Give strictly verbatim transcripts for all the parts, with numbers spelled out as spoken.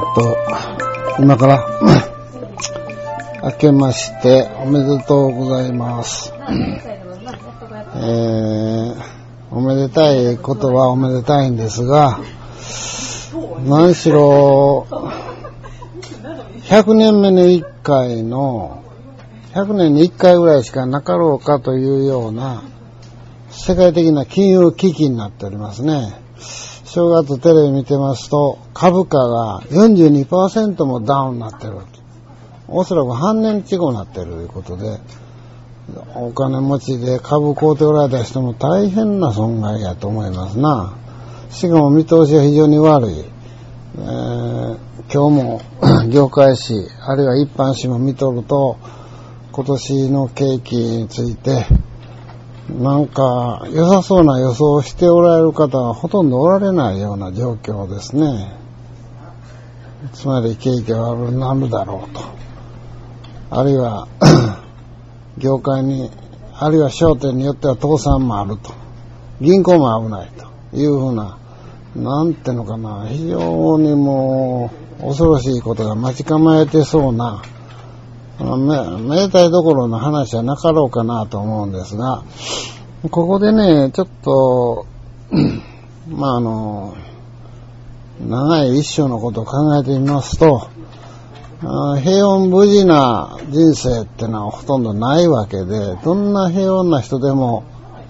と今から明けましておめでとうございます。えー、おめでたいことはおめでたいんですが、何しろひゃくねんめにいっかいのひゃくねんにいっかいぐらいしかなかろうかというような世界的な金融危機になっておりますね。正月テレビ見てますと株価が よんじゅうにパーセント もダウンになってる。おそらく半年違うになってるということで、お金持ちで株買うておられた人も大変な損害やと思いますな。しかも見通しが非常に悪い。えー、今日も業界誌あるいは一般紙も見とると今年の景気についてなんか良さそうな予想をしておられる方はほとんどおられないような状況ですね。つまり景気は悪くなるだろうと、あるいは業界にあるいは商店によっては倒産もあると、銀行も危ないというふうな、なんてのかな、非常にもう恐ろしいことが待ち構えてそうなめ, めでたいどころの話はなかろうかなと思うんですが、ここでねちょっとまああの長い一生のことを考えてみますと、平穏無事な人生ってのはほとんどないわけで、どんな平穏な人でも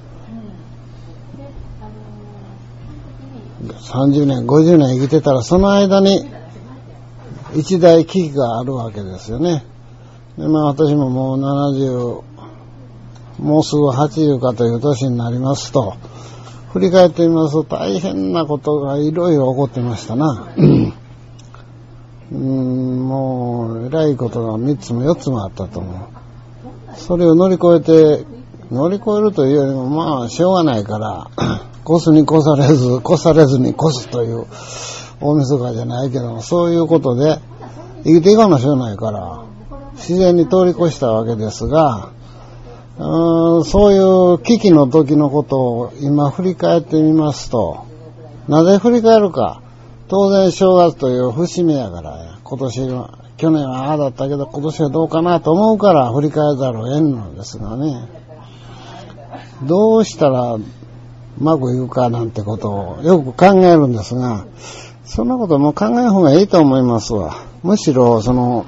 さんじゅうねんごじゅうねん生きてたらその間に一大危機があるわけですよね。でまあ私ももうななじゅう、もうすぐはちじゅうかという年になりますと、振り返ってみますと大変なことがいろいろ起こってましたな。うーん、もうえらいことがみっつもよっつもあったと思う。それを乗り越えて、乗り越えるというよりもまあしょうがないから越すに越されず越されずに越すという大晦日じゃないけども、そういうことで生きていかなしょうがないから自然に通り越したわけですが、うーん、そういう危機の時のことを今振り返ってみますと、なぜ振り返るか、当然正月という節目やからや、今年は去年はああだったけど今年はどうかなと思うから振り返ざるを得んのですがね、どうしたらうまくいくかなんてことをよく考えるんですが、そんなことも考える方がいいと思いますわ。むしろその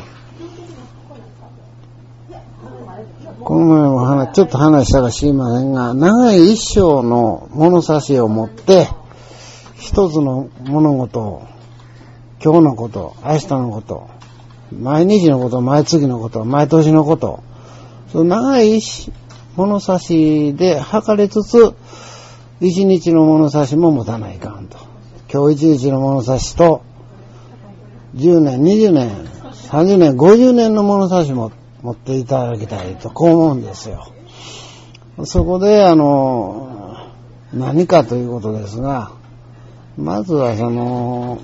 この前も話ちょっと話したか知りませんが、長い一生の物差しを持って一つの物事を、今日のこと、明日のこと、毎日のこと、毎月のこと、毎年のこと、その長い物差しで測りつつ一日の物差しも持たないかんと。今日一日の物差しとじゅうねん、にじゅうねん、さんじゅうねん、ごじゅうねんの物差しも持っていただきたいと、こう思うんですよ。そこであの何かということですが、まずはその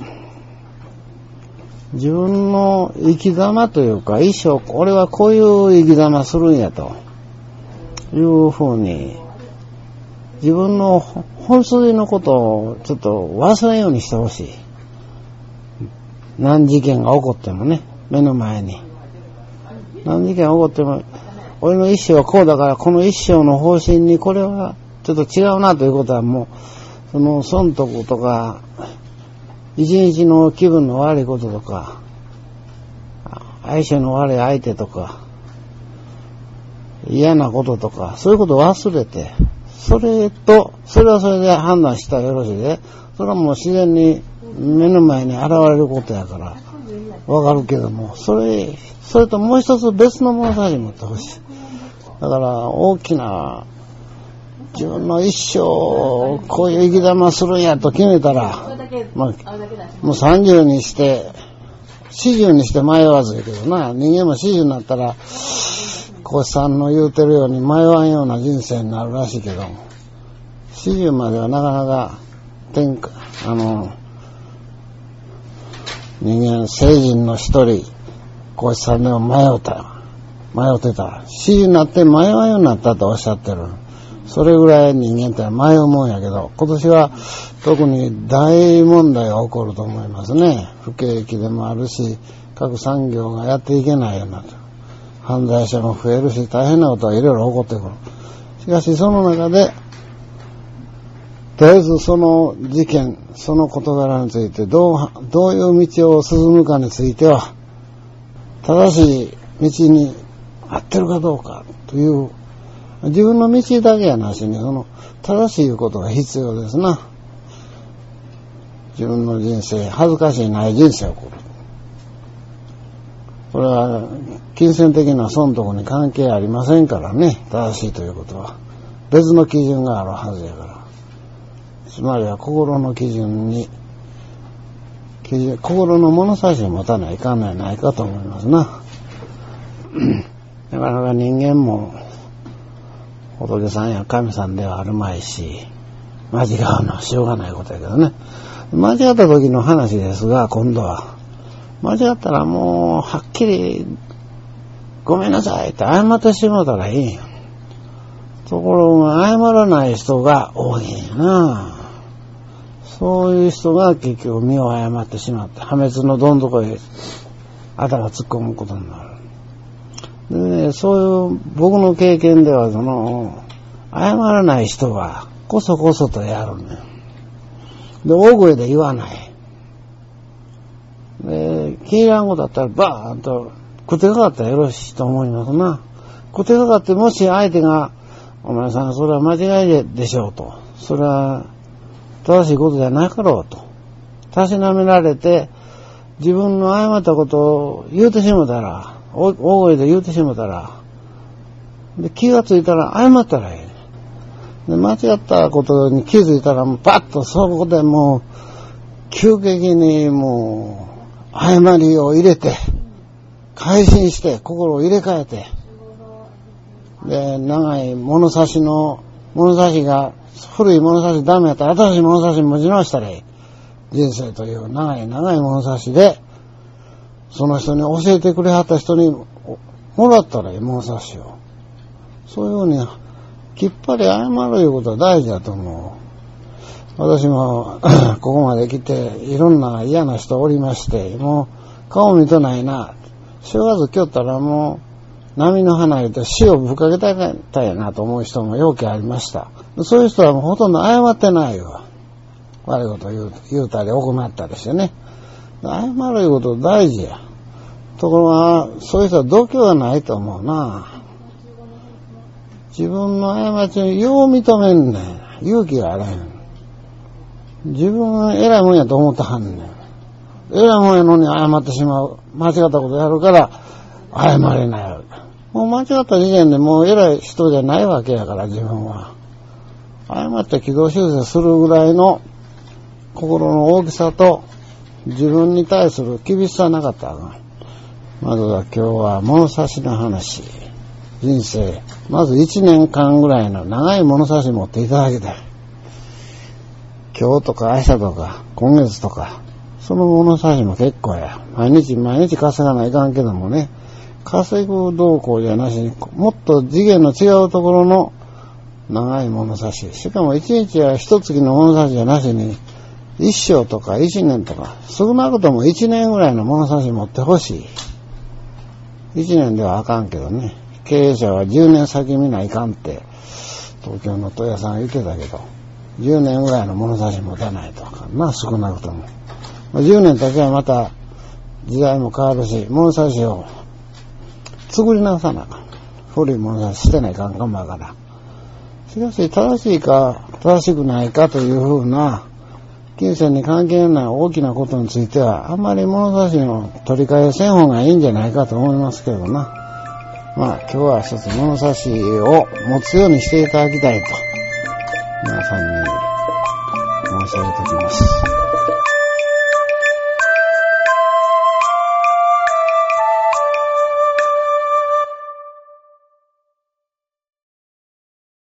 自分の生き様というか、一生俺はこういう生き様するんやというふうに自分の本筋のことをちょっと忘れんようにしてほしい。何事件が起こってもね、目の前に何事件が起こっても、俺の一生はこうだからこの一生の方針にこれはちょっと違うなということは、もうその損得とか一日の気分の悪いこととか相性の悪い相手とか嫌なこととか、そういうことを忘れて、それとそれはそれで判断したらよろしいで、それはもう自然に目の前に現れることやからわかるけども、それそれともう一つ別の物差し持ってほしい。だから大きな自分の一生こういう生き様するんやと決めたら、まあ、もうさんじゅうにしてよんじゅうにして迷わずやけどな、人間もよんじゅうになったら小石さんの言うてるように迷わんような人生になるらしいけど、よんじゅうまではなかなか天下あの人間成人の一人小石さんでも迷うた迷ってたよんじゅうになって迷わんようになったとおっしゃってる。 それぐらい人間って迷うもんやけど、今年は特に大問題が起こると思いますね。不景気でもあるし、各産業がやっていけないようになる。犯罪者も増えるし、大変なことはいろいろ起こってくる。しかしその中で、とりあえずその事件、その事柄についてどう、どういう道を進むかについては、正しい道に合ってるかどうかという、自分の道だけやなしに、その正しいことが必要ですな。自分の人生、恥ずかしいない人生を送る。これは金銭的な損得に関係ありませんからね、正しいということは。別の基準があるはずやから。つまりは心の基準に、基準心の物差しを持たないかんのやないかと思いますな。なかなか人間も仏さんや神さんではあるまいし、間違うのはしょうがないことやけどね。間違った時の話ですが、今度は間違ったらもうはっきりごめんなさいって謝ってしまったらいいんや。ところが謝らない人が多いんやな。そういう人が結局身を誤ってしまって、破滅のどん底へ頭突っ込むことになる。でね、そういう僕の経験では、その謝らない人がこそこそとやるね。で、大声で言わない。で、気に入らんことだったらバーンと食ってかかったらよろしいと思いますな。食ってかかってもし相手が、お前さんそれは間違いでしょうと。それは正しいことじゃなかろうと。たしなめられて、自分の誤ったことを言うてしもたら、大声で言うてしもたら、で気がついたら謝ったらいい。で間違ったことに気づいたら、もうパッとそこでもう、急激にもう、誤りを入れて、改心して、心を入れ替えて、で、長い物差しの、物差しが、古い物差しダメやったら新しい物差し持ち直したらいい。人生という長い長い物差しで、その人に教えてくれはった人にもらったらいい物差しを。そういうふうに、きっぱり謝るいうことは大事だと思う。私も、ここまで来て、いろんな嫌な人おりまして、もう顔見とないな。正月来よったらもう、波の花言うて死をぶっかけたいやなと思う人もよくありました。そういう人はもうほとんど謝ってないよ。悪いこと言う、言うたり行ったりしてね。謝るいうこと大事や。ところが、そういう人は度胸がないと思うな。自分の過ちをよう認めんねん。勇気があれへん。自分は偉いもんやと思ってはんねん。偉いもんやのに謝ってしまう。間違ったことやるから、謝れない。もう間違った時点でもう偉い人じゃないわけやから、自分は。謝って軌道修正するぐらいの心の大きさと自分に対する厳しさなかったら、まずは今日は物差しの話。人生、まず一年間ぐらいの長い物差し持っていただきたい。今日とか明日とか今月とか、その物差しも結構や。毎日毎日稼がないかんけどもね。稼ぐ動向じゃなしに、もっと次元の違うところの長い物差し。しかも一日や一月の物差しじゃなしに、一生とか一年とか、少なくとも一年ぐらいの物差し持ってほしい。一年ではあかんけどね。経営者は十年先見ないかんって、東京の戸屋さんが言ってたけど、十年ぐらいの物差し持たないとあかんな、少なくとも。十年経ちはまた時代も変わるし、物差しを作り直さなあかん。古い物差し捨てないかんかもわからん。しかし正しいか正しくないかというふうな金銭に関係ない大きなことについてはあんまり物差しの取り替えせん方がいいんじゃないかと思いますけどな。まあ今日は一つ物差しを持つようにしていただきたいと皆さんに申し上げておきます。